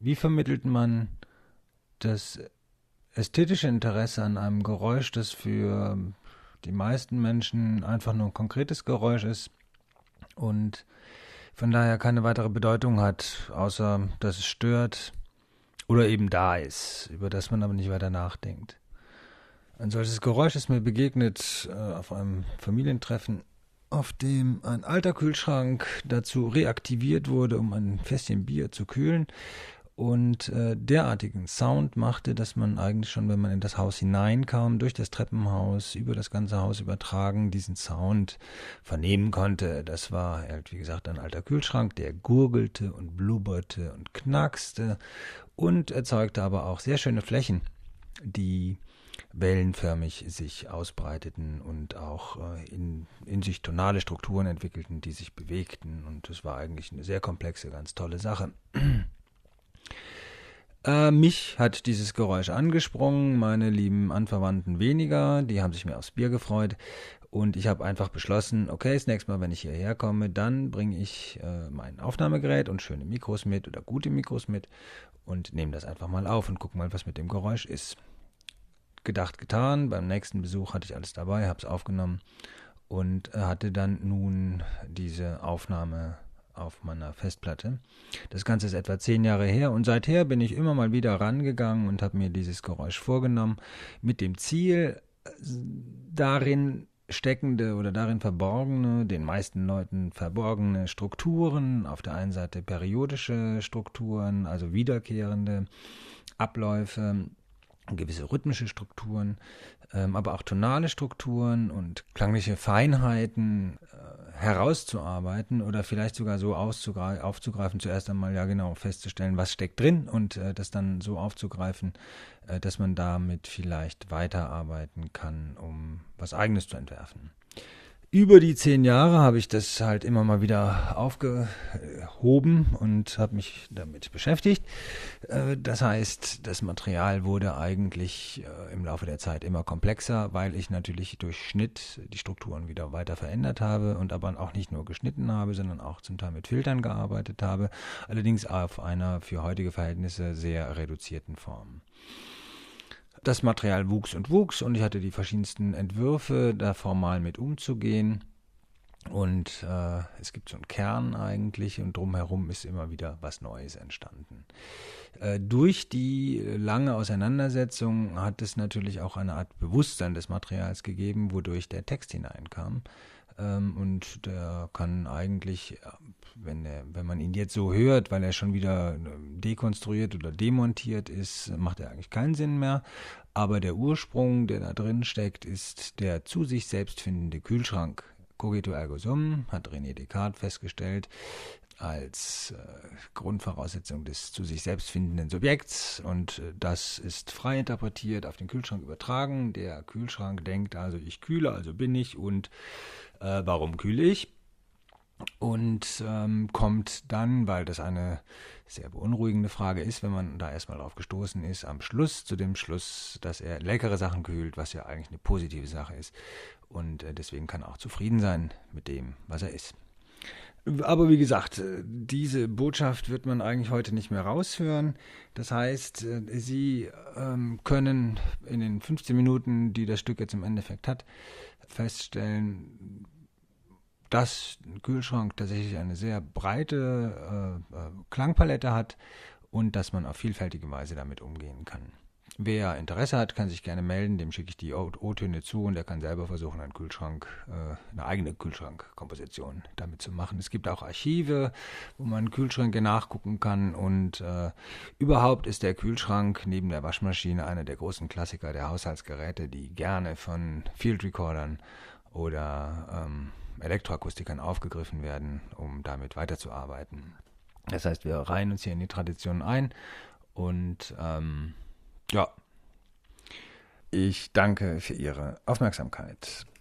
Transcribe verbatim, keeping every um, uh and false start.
wie vermittelt man das ästhetische Interesse an einem Geräusch, das für die meisten Menschen einfach nur ein konkretes Geräusch ist und von daher keine weitere Bedeutung hat, außer dass es stört oder eben da ist, über das man aber nicht weiter nachdenkt. Ein solches Geräusch ist mir begegnet äh, auf einem Familientreffen, auf dem ein alter Kühlschrank dazu reaktiviert wurde, um ein Fässchen Bier zu kühlen und äh, derartigen Sound machte, dass man eigentlich schon, wenn man in das Haus hineinkam, durch das Treppenhaus, über das ganze Haus übertragen, diesen Sound vernehmen konnte. Das war halt, wie gesagt, ein alter Kühlschrank, der gurgelte und blubberte und knackste und erzeugte aber auch sehr schöne Flächen, die wellenförmig sich ausbreiteten und auch äh, in, in sich tonale Strukturen entwickelten, die sich bewegten. Und das war eigentlich eine sehr komplexe, ganz tolle Sache. Äh, mich hat dieses Geräusch angesprungen, meine lieben Anverwandten weniger, die haben sich mehr aufs Bier gefreut und ich habe einfach beschlossen, okay, das nächste Mal, wenn ich hierher komme, dann bringe ich äh, mein Aufnahmegerät und schöne Mikros mit oder gute Mikros mit und nehme das einfach mal auf und gucke mal, was mit dem Geräusch ist. Gedacht, getan, beim nächsten Besuch hatte ich alles dabei, habe es aufgenommen und hatte dann nun diese Aufnahme auf meiner Festplatte. Das Ganze ist etwa zehn Jahre her und seither bin ich immer mal wieder rangegangen und habe mir dieses Geräusch vorgenommen, mit dem Ziel, darin steckende oder darin verborgene, den meisten Leuten verborgene Strukturen, auf der einen Seite periodische Strukturen, also wiederkehrende Abläufe, gewisse rhythmische Strukturen, ähm, aber auch tonale Strukturen und klangliche Feinheiten äh, herauszuarbeiten oder vielleicht sogar so auszugre- aufzugreifen, zuerst einmal ja genau festzustellen, was steckt drin und äh, das dann so aufzugreifen, äh, dass man damit vielleicht weiterarbeiten kann, um was Eigenes zu entwerfen. Über die zehn Jahre habe ich das halt immer mal wieder aufgehoben und habe mich damit beschäftigt. Das heißt, das Material wurde eigentlich im Laufe der Zeit immer komplexer, weil ich natürlich durch Schnitt die Strukturen wieder weiter verändert habe und aber auch nicht nur geschnitten habe, sondern auch zum Teil mit Filtern gearbeitet habe, allerdings auf einer für heutige Verhältnisse sehr reduzierten Form. Das Material wuchs und wuchs und ich hatte die verschiedensten Entwürfe, da formal mit umzugehen. Und äh, es gibt so einen Kern eigentlich und drumherum ist immer wieder was Neues entstanden. Äh, durch die lange Auseinandersetzung hat es natürlich auch eine Art Bewusstsein des Materials gegeben, wodurch der Text hineinkam. Ähm, und der kann eigentlich, wenn, er, wenn man ihn jetzt so hört, weil er schon wieder dekonstruiert oder demontiert ist, macht er eigentlich keinen Sinn mehr. Aber der Ursprung, der da drin steckt, ist der zu sich selbst findende Kühlschrank. Cogito ergo sum, hat René Descartes festgestellt, als äh, Grundvoraussetzung des zu sich selbst findenden Subjekts. Und äh, das ist frei interpretiert, auf den Kühlschrank übertragen. Der Kühlschrank denkt also, ich kühle, also bin ich und äh, warum kühle ich? Und ähm, kommt dann, weil das eine sehr beunruhigende Frage ist, wenn man da erstmal drauf gestoßen ist, am Schluss zu dem Schluss, dass er leckere Sachen kühlt, was ja eigentlich eine positive Sache ist. Und äh, deswegen kann er auch zufrieden sein mit dem, was er ist. Aber wie gesagt, diese Botschaft wird man eigentlich heute nicht mehr raushören. Das heißt, Sie ähm, können in den fünfzehn Minuten, die das Stück jetzt im Endeffekt hat, feststellen, dass ein Kühlschrank tatsächlich eine sehr breite äh, Klangpalette hat und dass man auf vielfältige Weise damit umgehen kann. Wer Interesse hat, kann sich gerne melden, dem schicke ich die O-Töne zu und er kann selber versuchen, einen Kühlschrank, äh, eine eigene Kühlschrankkomposition damit zu machen. Es gibt auch Archive, wo man Kühlschränke nachgucken kann und äh, überhaupt ist der Kühlschrank neben der Waschmaschine einer der großen Klassiker der Haushaltsgeräte, die gerne von Field Recordern oder ähm, Elektroakustikern aufgegriffen werden, um damit weiterzuarbeiten. Das heißt, wir reihen uns hier in die Tradition ein und ähm, ja, ich danke für Ihre Aufmerksamkeit.